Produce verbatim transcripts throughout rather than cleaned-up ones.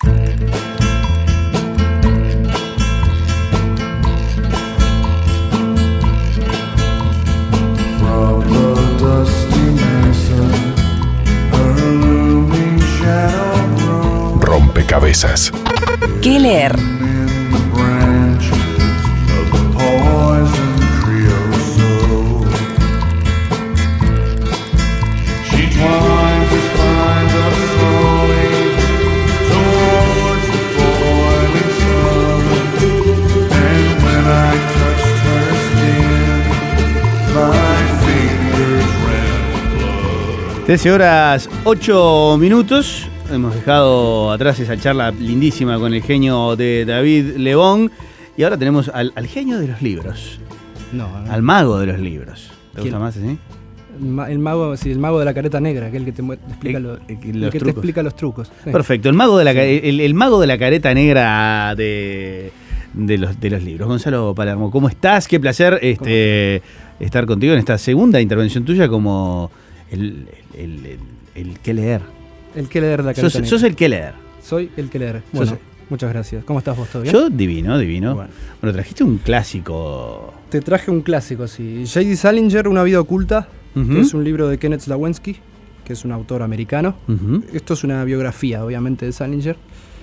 Rompecabezas. ¿Qué leer? trece horas ocho minutos. Hemos dejado atrás esa charla lindísima con el genio de David Lebón. Y ahora tenemos al, al genio de los libros. No, no. Al mago de los libros. ¿Te ¿Quién? gusta más así? El, ma- el mago, sí, el mago de la careta negra, aquel que te, mu- te explica, El- lo- el- el los que te trucos. explica los trucos. Sí. Perfecto. El mago de la, ca- el, el mago de la careta negra de, de, los, de los libros. Gonzalo Palermo, ¿cómo estás? Qué placer este, estar contigo en esta segunda intervención tuya como el, el, el, el que leer. El que leer de la careta Sos, negra. sos el que leer. Soy el que leer. Bueno, Sos- muchas gracias. ¿Cómo estás vos? ¿Todo bien? Yo divino, divino. Bueno. Bueno, trajiste un clásico. Te traje un clásico, sí. J D. Salinger, Una vida oculta, Ujú. que es un libro de Kenneth Slawensky, que es un autor americano. Ujú. Esto es una biografía, obviamente, de Salinger,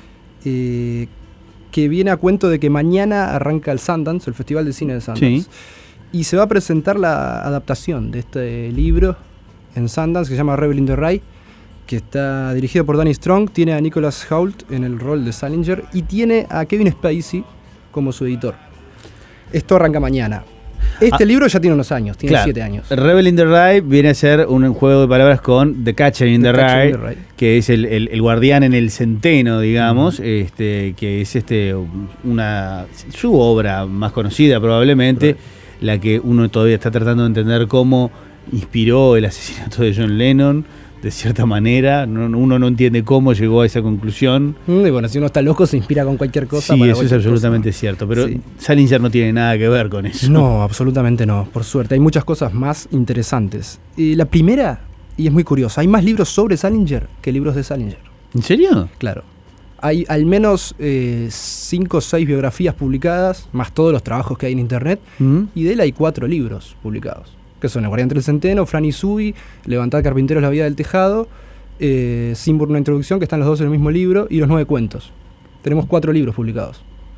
eh, que viene a cuento de que mañana arranca el Sundance, el Festival de Cine de Sundance. Sí. Y se va a presentar la adaptación de este libro en Sundance, que se llama Rebel in the Rye, que está dirigido por Danny Strong, tiene a Nicholas Hoult en el rol de Salinger y tiene a Kevin Spacey como su editor. Esto arranca mañana. Este Ah, libro ya tiene unos años, tiene Claro. siete años. Rebel in the Rye viene a ser un juego de palabras con The Catcher in the, The Catcher Rye, in the Rye. que es el, el- el guardián en el centeno, digamos, este, que es este una su obra más conocida probablemente, Right. la que uno todavía está tratando de entender cómo inspiró el asesinato de John Lennon, de cierta manera. No- uno no entiende cómo llegó a esa conclusión. Mm, Y bueno, si uno está loco se inspira con cualquier cosa. Sí, para eso es cualquier absolutamente cosa. cierto, pero Sí. Salinger no tiene nada que ver con eso. No, absolutamente no, por suerte. Hay muchas cosas más interesantes. Y la primera, y es muy curioso, hay más libros sobre Salinger que libros de Salinger. ¿En serio? Claro. Hay al menos eh, cinco o seis biografías publicadas, más todos los trabajos que hay en internet, ¿Mm? y de él hay cuatro libros publicados, que son El guardián del centeno, Fran y Sui, Levantad carpinteros la vida del tejado, eh, Simbur una introducción, que están los dos en el mismo libro, y los nueve cuentos. Tenemos cuatro libros publicados.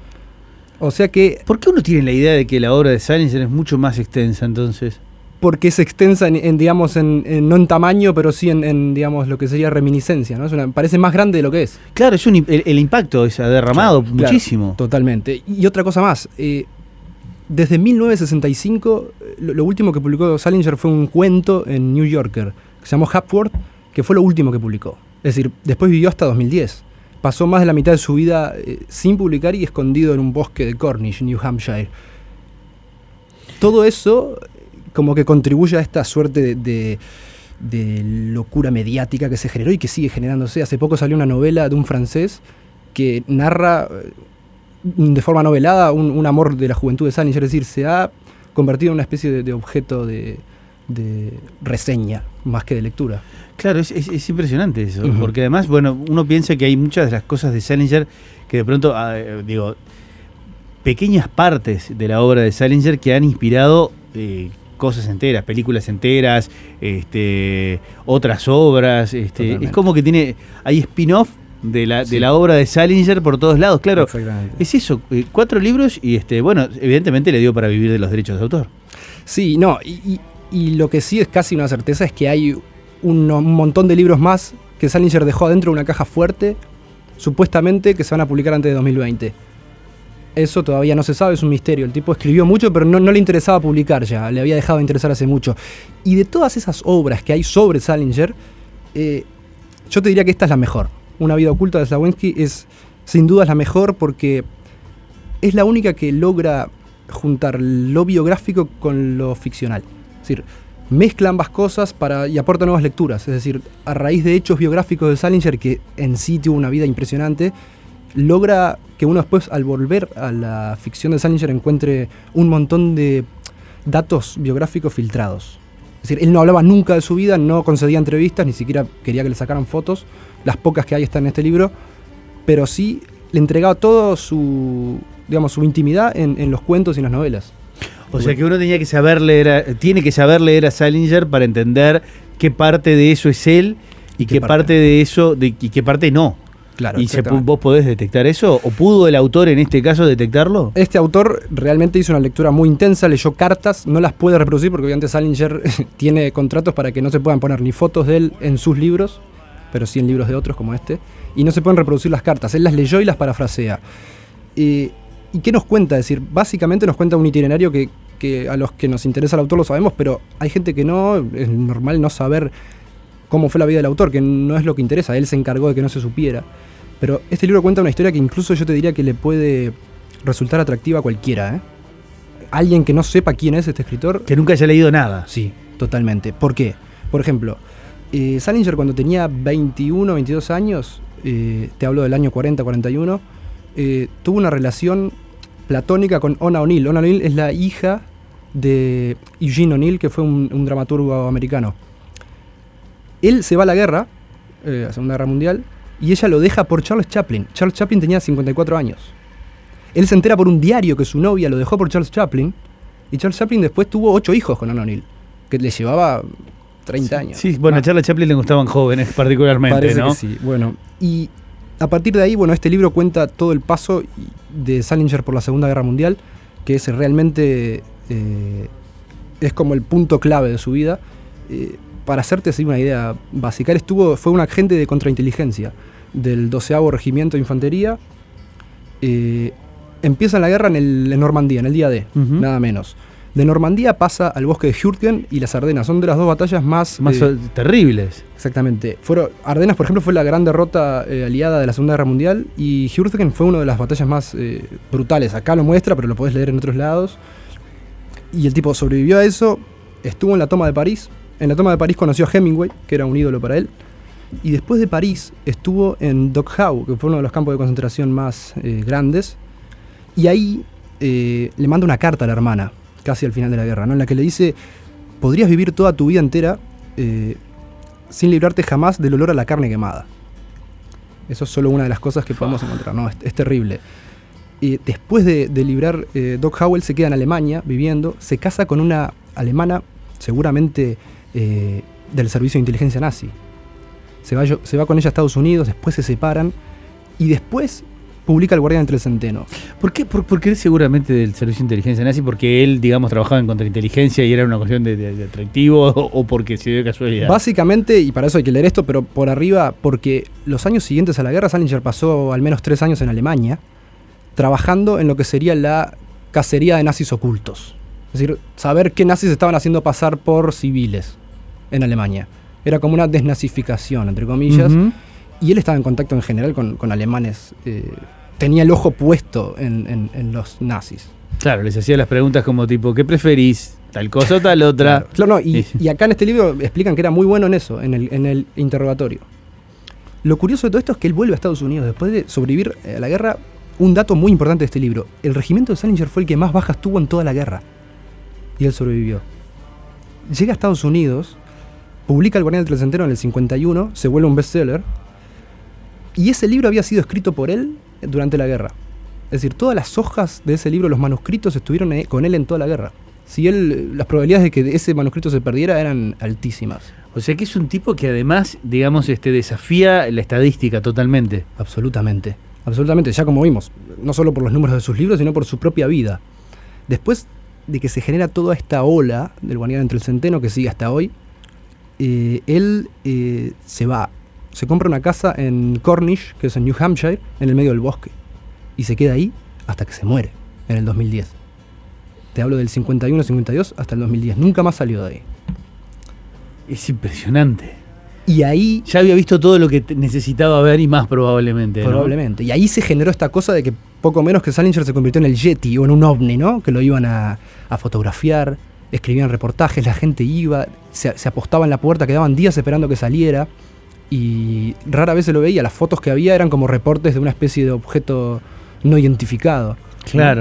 O sea que, ¿Por qué uno tiene la idea de que la obra de Salinger es mucho más extensa entonces? porque es extensa en, en, digamos, en, en- no en tamaño, pero sí en, en, digamos, lo que sería reminiscencia, ¿no? Es una- parece más grande de lo que es. Claro, es un, im- el, el impacto es derramado Claro, claro, muchísimo. Totalmente. Y otra cosa más, eh, desde mil novecientos sesenta y cinco, eh, lo, lo último que publicó Salinger fue un cuento en New Yorker, que se llamó Hapworth, que fue lo último que publicó. Es decir, después vivió hasta dos mil diez. Pasó más de la mitad de su vida eh, sin publicar y escondido en un bosque de Cornish, New Hampshire. Todo eso eh, como que contribuye a esta suerte de, de- de locura mediática que se generó y que sigue generándose. Hace poco salió una novela de un francés que narra eh, de forma novelada un, un amor de la juventud de Salinger, es decir, se ha convertido en una especie de, de objeto de, de reseña más que de lectura. Claro, es, es- es impresionante eso, Ujú. porque además, bueno, uno piensa que hay muchas de las cosas de Salinger que de pronto, ah, eh, digo, pequeñas partes de la obra de Salinger que han inspirado eh, cosas enteras, películas enteras, este, otras obras, este, Totalmente. es como que tiene, hay spin-off de la, Sí. de la obra de Salinger por todos lados, claro. Exactamente. Es eso, eh, cuatro libros y este, bueno, evidentemente le dio para vivir de los derechos de autor. Sí, no, y, y- y lo que sí es casi una certeza es que hay un, un montón de libros más que Salinger dejó adentro de una caja fuerte, supuestamente que se van a publicar antes de dos mil veinte. Eso todavía no se sabe, es un misterio. El tipo escribió mucho, pero no, no le interesaba publicar ya, le había dejado de interesar hace mucho. Y de todas esas obras que hay sobre Salinger, eh, yo te diría que esta es la mejor. Una vida oculta de Slawensky es sin duda la mejor porque es la única que logra juntar lo biográfico con lo ficcional. Es decir, mezcla ambas cosas para, y aporta nuevas lecturas. Es decir, a raíz de hechos biográficos de Salinger, que en sí tuvo una vida impresionante, logra que uno después, al volver a la ficción de Salinger, encuentre un montón de datos biográficos filtrados. Es decir, él no hablaba nunca de su vida, no concedía entrevistas, ni siquiera quería que le sacaran fotos. Las pocas que hay están en este libro. pero sí le entregaba todo su, digamos, su intimidad en, en los cuentos y en las novelas. O sea que uno tenía que saber leer, a, tiene que saber leer a Salinger para entender qué parte de eso es él y qué, qué parte? parte de eso de, y qué parte no. Claro, ¿Y se, vos podés detectar eso? ¿O pudo el autor en este caso detectarlo? Este autor realmente hizo una lectura muy intensa, leyó cartas, no las puede reproducir porque obviamente Salinger tiene contratos para que no se puedan poner ni fotos de él en sus libros, pero sí en libros de otros como este, y no se pueden reproducir las cartas. Él las leyó y las parafrasea. Eh, ¿Y qué nos cuenta? Es decir, básicamente nos cuenta un itinerario que, que a los que nos interesa el autor lo sabemos, pero hay gente que no, es normal no saber cómo fue la vida del autor, que no es lo que interesa, él se encargó de que no se supiera. Pero este libro cuenta una historia que incluso yo te diría que le puede resultar atractiva a cualquiera, ¿eh? Alguien que no sepa quién es este escritor. Que nunca haya leído nada. Sí, totalmente. ¿Por qué? Por ejemplo, eh, Salinger cuando tenía veintiuno, veintidós años, eh, te hablo del año cuarenta, cuarenta y uno, eh, tuvo una relación platónica con Ona O'Neill. Ona O'Neill es la hija de Eugene O'Neill, que fue un, un dramaturgo americano. Él se va a la guerra, eh, a la Segunda Guerra Mundial, y ella lo deja por Charles Chaplin. Charles Chaplin tenía cincuenta y cuatro años. Él se entera por un diario que su novia lo dejó por Charles Chaplin, y Charles Chaplin después tuvo ocho hijos con Ona O'Neill, que le llevaba treinta sí, años. Sí, bueno, ah. a Charles Chaplin le gustaban jóvenes particularmente, Parece ¿no? Que sí, bueno. Y a partir de ahí, bueno, este libro cuenta todo el paso de Salinger por la Segunda Guerra Mundial, que es realmente eh, es como el punto clave de su vida. Eh, para hacerte así una idea básica, él estuvo, fue un agente de contrainteligencia del doceavo Regimiento de Infantería. Eh, empieza la guerra en, el, en Normandía, en el día D, uh-huh. nada menos. De Normandía pasa al bosque de Hürtgen y las Ardenas. Son de las dos batallas más... Más eh, terribles. Exactamente. Fueron, Ardenas, por ejemplo, fue la gran derrota eh, aliada de la Segunda Guerra Mundial, y Hürtgen fue una de las batallas más eh, brutales. Acá lo muestra, pero lo podés leer en otros lados. Y el tipo sobrevivió a eso, estuvo en la toma de París. En la toma de París conoció a Hemingway, que era un ídolo para él. Y después de París estuvo en Dachau, que fue uno de los campos de concentración más eh, grandes. Y ahí eh, le manda una carta a la hermana, casi al final de la guerra, ¿no? En la que le dice: podrías vivir toda tu vida entera eh, sin librarte jamás del olor a la carne quemada. Eso es solo una de las cosas que podemos encontrar, ¿no? Es, es terrible. Y después de, de librar eh, Dachau, él se queda en Alemania viviendo, se casa con una alemana, seguramente eh, del servicio de inteligencia nazi. Se va, se va con ella a Estados Unidos, después se separan, y después publica El Guardián entre el Centeno. ¿Por qué? Por, porque él seguramente del servicio de inteligencia nazi, porque él, digamos, trabajaba en contrainteligencia y era una cuestión de, de, de atractivo, o, o porque se dio de casualidad. Básicamente, y para eso hay que leer esto, pero por arriba, porque los años siguientes a la guerra, Salinger pasó al menos tres años en Alemania, trabajando en lo que sería la cacería de nazis ocultos. Es decir, saber qué nazis estaban haciendo pasar por civiles en Alemania. Era como una desnazificación, entre comillas. Uh-huh. Y él estaba en contacto en general con, con alemanes. Eh, tenía el ojo puesto en, en, en los nazis. Claro, les hacía las preguntas como tipo, ¿qué preferís? ¿Tal cosa o tal otra? Claro, claro no, y, y acá en este libro explican que era muy bueno en eso, en el, en el interrogatorio. Lo curioso de todo esto es que él vuelve a Estados Unidos después de sobrevivir a la guerra. Un dato muy importante de este libro: el regimiento de Salinger fue el que más bajas tuvo en toda la guerra. Y él sobrevivió. Llega a Estados Unidos, publica El Guardián entre el Centeno en el cincuenta y uno, se vuelve un bestseller. Y ese libro había sido escrito por él durante la guerra. Es decir, todas las hojas de ese libro, los manuscritos, estuvieron con él en toda la guerra. Si él, las probabilidades de que ese manuscrito se perdiera eran altísimas. O sea que es un tipo que además, digamos, este, desafía la estadística totalmente. Absolutamente. Absolutamente, ya como vimos, no solo por los números de sus libros, sino por su propia vida. Después de que se genera toda esta ola del Guardián entre el Centeno, que sigue hasta hoy, eh, él eh, se va, se compra una casa en Cornish, que es en New Hampshire, en el medio del bosque, y se queda ahí hasta que se muere, en el dos mil diez. Te hablo del cincuenta y uno, cincuenta y dos hasta el dos mil diez, nunca más salió de ahí. Es impresionante. Y ahí... Ya había visto todo lo que necesitaba ver y más probablemente, ¿no? Probablemente. Y ahí se generó esta cosa de que poco menos que Salinger se convirtió en el Yeti o en un ovni, ¿no? Que lo iban a, a fotografiar, escribían reportajes, la gente iba, se, se apostaba en la puerta, quedaban días esperando que saliera, y rara vez se lo veía. Las fotos que había eran como reportes de una especie de objeto no identificado. Claro. ¿no?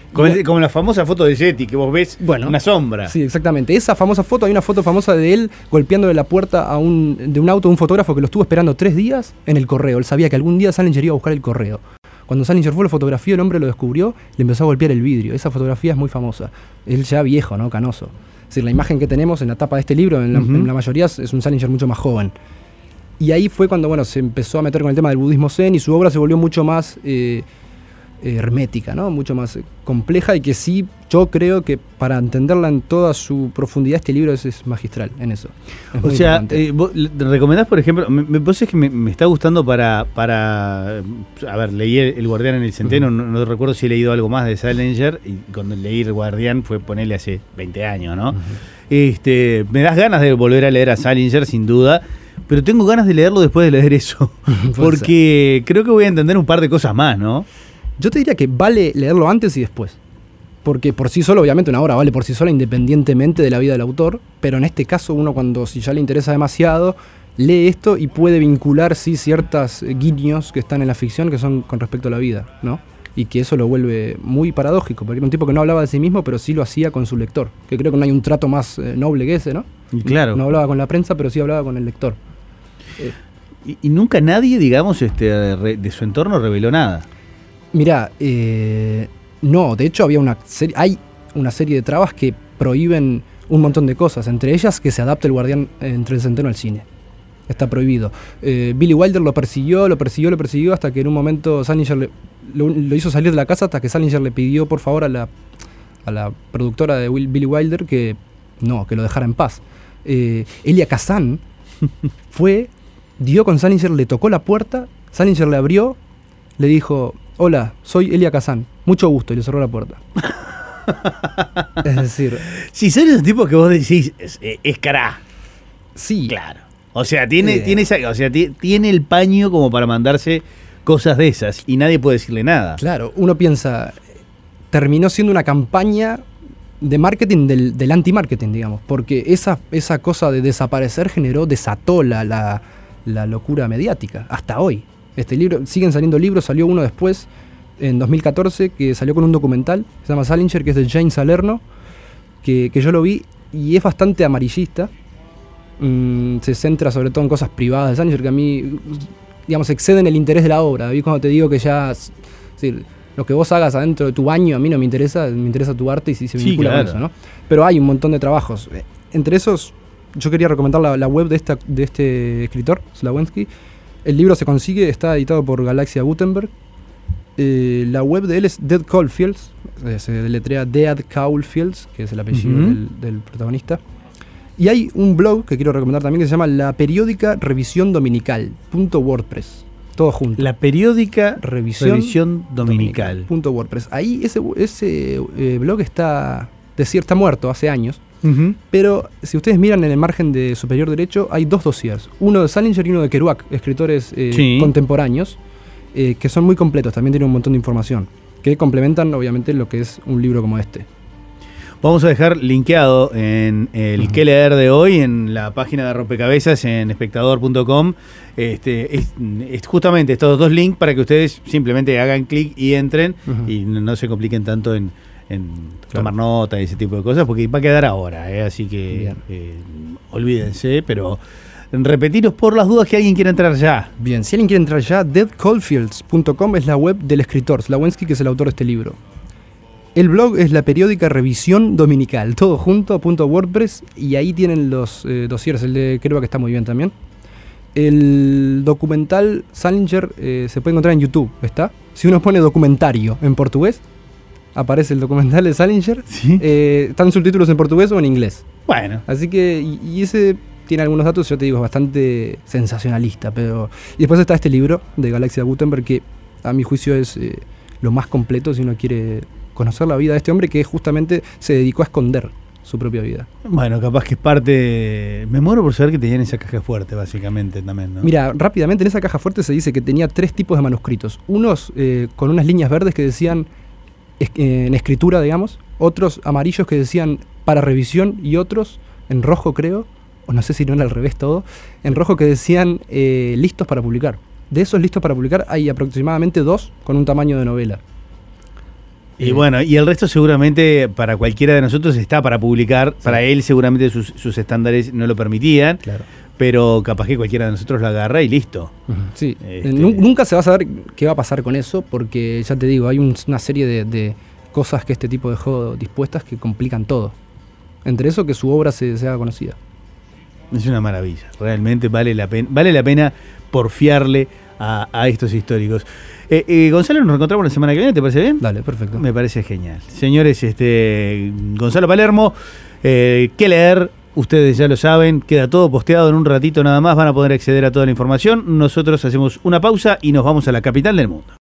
Como, bueno, el, como la famosa foto de Yeti, que vos ves bueno, una sombra. Sí, exactamente. Esa famosa foto, hay una foto famosa de él golpeándole la puerta a un, de un auto de un fotógrafo que lo estuvo esperando tres días en el correo. Él sabía que algún día Salinger iba a buscar el correo. Cuando Salinger fue, lo fotografió, el hombre lo descubrió, le empezó a golpear el vidrio. Esa fotografía es muy famosa. Él ya viejo, ¿no? Canoso. Es decir, la imagen que tenemos en la tapa de este libro, en la, uh-huh. en la mayoría, es un Salinger mucho más joven. Y ahí fue cuando, bueno, se empezó a meter con el tema del budismo zen y su obra se volvió mucho más eh, hermética, ¿no? Mucho más eh, compleja, y que sí, yo creo que para entenderla en toda su profundidad, este libro es, es magistral en eso. Es o sea, eh, vos recomendás, por ejemplo, me, me parece que me, me está gustando para, para, a ver, leí El Guardián en el Centeno, uh-huh. no, no recuerdo si he leído algo más de Salinger, y cuando leí El Guardián fue ponerle hace veinte años, ¿no? Uh-huh. Este, me das ganas de volver a leer a Salinger, sin duda, pero tengo ganas de leerlo después de leer eso, porque creo que voy a entender un par de cosas más, ¿no? Yo te diría que vale leerlo antes y después. Porque por sí solo, obviamente una obra vale por sí sola independientemente de la vida del autor, pero en este caso uno, cuando si ya le interesa demasiado, lee esto y puede vincular sí ciertos guiños que están en la ficción que son con respecto a la vida, ¿no? Y que eso lo vuelve muy paradójico, porque era un tipo que no hablaba de sí mismo, pero sí lo hacía con su lector, que creo que no hay un trato más eh, noble que ese, ¿no? Y claro. No hablaba con la prensa, pero sí hablaba con el lector. Eh, y, y nunca nadie, digamos, este, de, de su entorno reveló nada. Mirá, eh, no, de hecho había una serie, hay una serie de trabas que prohíben un montón de cosas, entre ellas que se adapte El Guardián entre el Centeno al cine. Está prohibido. Eh, Billy Wilder lo persiguió, lo persiguió, lo persiguió, hasta que en un momento Salinger le, lo, lo hizo salir de la casa, hasta que Salinger le pidió por favor a la, a la productora de Will, Billy Wilder que no, que lo dejara en paz. Eh, Elia Kazan fue, dio con Salinger, le tocó la puerta, Salinger le abrió, le dijo: hola, soy Elia Kazan, mucho gusto, y le cerró la puerta. Es decir... Si son esos tipos que vos decís, es, es cará. Sí. Claro. O sea, tiene, eh. tiene, esa, o sea, t- tiene el paño como para mandarse cosas de esas, y nadie puede decirle nada. Claro, uno piensa, terminó siendo una campaña de marketing del, del anti-marketing, digamos, porque esa, esa cosa de desaparecer generó, desató la, la, la locura mediática, hasta hoy. Este libro, siguen saliendo libros, salió uno después, en dos mil catorce, que salió con un documental, se llama Salinger, que es de Jane Salerno, que, que yo lo vi, y es bastante amarillista. Mm, se centra sobre todo en cosas privadas de Salinger, que a mí, digamos, exceden el interés de la obra. ¿Ví? Cuando te digo que ya, es decir, lo que vos hagas adentro de tu baño, a mí no me interesa, me interesa tu arte y si se vincula sí, claro. con eso, ¿no? Pero hay un montón de trabajos. Entre esos, yo quería recomendar la, la web de, esta, de este escritor, Slawensky. El libro se consigue, está editado por Galaxia Gutenberg. Eh, la web de él es Dead Caulfields, eh, se deletrea Dead Caulfields, que es el apellido uh-huh. del, del protagonista. Y hay un blog que quiero recomendar también que se llama La Periódica Revisión Dominical punto wordpress. Todo junto. La Periódica Revisión, Revisión Dominical. Punto WordPress. Ahí ese, ese eh, blog está, decir, está muerto hace años. Uh-huh. Pero si ustedes miran en el margen de superior derecho, hay dos dossiers. Uno de Salinger y uno de Kerouac, escritores eh, sí. contemporáneos, eh, que son muy completos. También tienen un montón de información, que complementan obviamente lo que es un libro como este. Vamos a dejar linkeado en el uh-huh. que leer de hoy, en la página de Rompecabezas, en espectador punto com, este, es, es justamente estos dos links para que ustedes simplemente hagan clic y entren uh-huh. y no, no se compliquen tanto en, en claro. tomar nota y ese tipo de cosas, porque va a quedar ahora, ¿eh? Así que eh, olvídense, pero repetiros por las dudas que alguien quiera entrar ya. Bien, si alguien quiere entrar ya, dead caulfields punto com es la web del escritor Slawensky, que es el autor de este libro. El blog es La Periódica Revisión Dominical, todo junto, punto WordPress, y ahí tienen los eh, dossiers. El de Kerouac está muy bien también. El documental Salinger eh, se puede encontrar en YouTube, ¿está? Si uno pone documentario en portugués, aparece el documental de Salinger. ¿Sí? Eh, están subtítulos en portugués o en inglés. Bueno. Así que, y, y ese tiene algunos datos, yo te digo, es bastante sensacionalista. Pero y después está este libro de Galaxia Gutenberg, que a mi juicio es eh, lo más completo si uno quiere conocer la vida de este hombre que justamente se dedicó a esconder su propia vida. Bueno, capaz que es parte... Me muero por saber que tenían esa caja fuerte, básicamente, también, ¿no? Mira, rápidamente, en esa caja fuerte se dice que tenía tres tipos de manuscritos. Unos eh, con unas líneas verdes que decían es, eh, en escritura, digamos. Otros amarillos que decían para revisión, y otros en rojo, creo, o no sé si no era al revés todo, en rojo que decían eh, listos para publicar. De esos listos para publicar hay aproximadamente dos con un tamaño de novela. Y Eh, bueno, y el resto seguramente para cualquiera de nosotros está para publicar. Sí. Para él seguramente sus, sus estándares no lo permitían. Claro. Pero capaz que cualquiera de nosotros lo agarra y listo. Ujú, sí, Este- Eh, nu- nunca se va a saber qué va a pasar con eso, porque ya te digo, hay un- una serie de, de cosas que este tipo dejó dispuestas que complican todo. Entre eso que su obra se, se haga conocida. Es una maravilla. Realmente vale la pena, vale la pena porfiarle a, a estos históricos. Eh, eh, Gonzalo, nos reencontramos la semana que viene, ¿te parece bien? Dale, perfecto. Me parece genial. Señores, este Gonzalo Palermo, eh, qué leer, ustedes ya lo saben, queda todo posteado en un ratito nada más, van a poder acceder a toda la información. Nosotros hacemos una pausa y nos vamos a la capital del mundo.